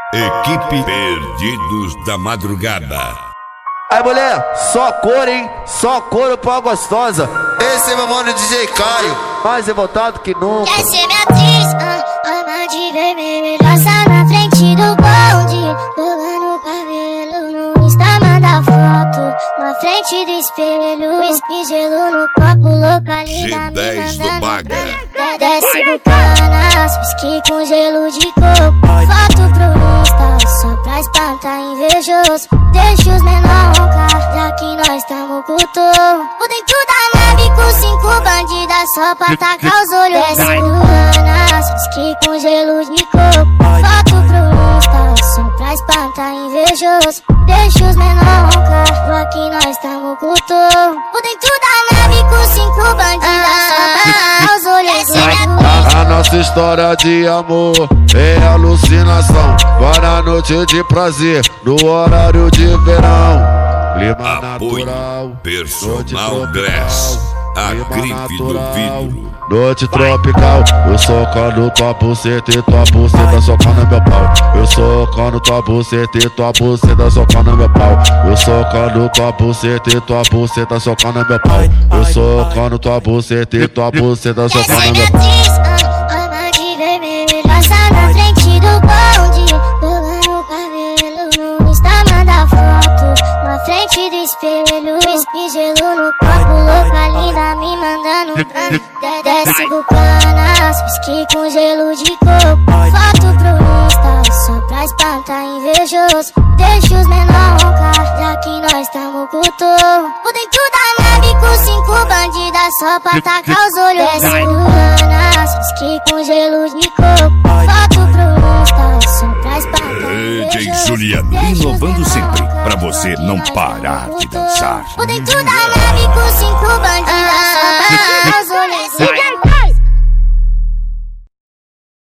Equipe Perdidos da Madrugada. Aí mulher, só cor, hein? Só couro pra gostosa. Esse é meu mano DJ Caio, mais revoltado que nunca. Quer ser minha atriz, ama de vermelho. Passa na frente do bonde, rolando o cabelo. No Insta manda foto, na frente do espelho. Whisky, gelo no copo, localiza G10 do Baga. Desce bucanas, whisky com gelo de coco. Foto pro Insta, só pra espantar invejoso. Deixa os menor roncar, já que nós tamo com o touro. O dentro da nave com 5 bandidas, só pra tacar os olhos. Desce bucanas, whisky com gelo de coco. Foto pro Insta, só pra espantar invejoso. Deixa os menor roncar, já que nós tamo com o touro. O dentro da nave com 5 bandidas, só pra tacar os olhos. A nossa história de amor é alucinação. Para a noite de prazer, no horário de verão. Clima Apoio natural, Personal Dress, a grife do vidro. Noite tropical, eu socando tua buceta e tua buceta socando meu pau. Eu socando tua buceta e tua buceta socando meu pau. Eu socando tua buceta e tua buceta socando meu pau. Eu socando tua buceta e tua buceta socando meu pau. Ama de vermelho, passa na frente do bonde, rolando o cabelo. No Insta manda foto, na frente do espelho. Whisky, gelo no copo, localiza me mandando. Desce bucanas, whisky com gelo de coco. Foto pro Insta, só pra espantar invejoso. Deixa os menor roncar, já que nós tamo com o touro. O dentro da nave com 5 bandidas, só pra tacar os olhos. Desce bucanas, whisky com gelo de coco. Foto pro Insta, só pra espantar DJ invejoso. Juliano, inovando sempre, pra você não parar de dançar. O dentro da nave com 5 bandidas, só pra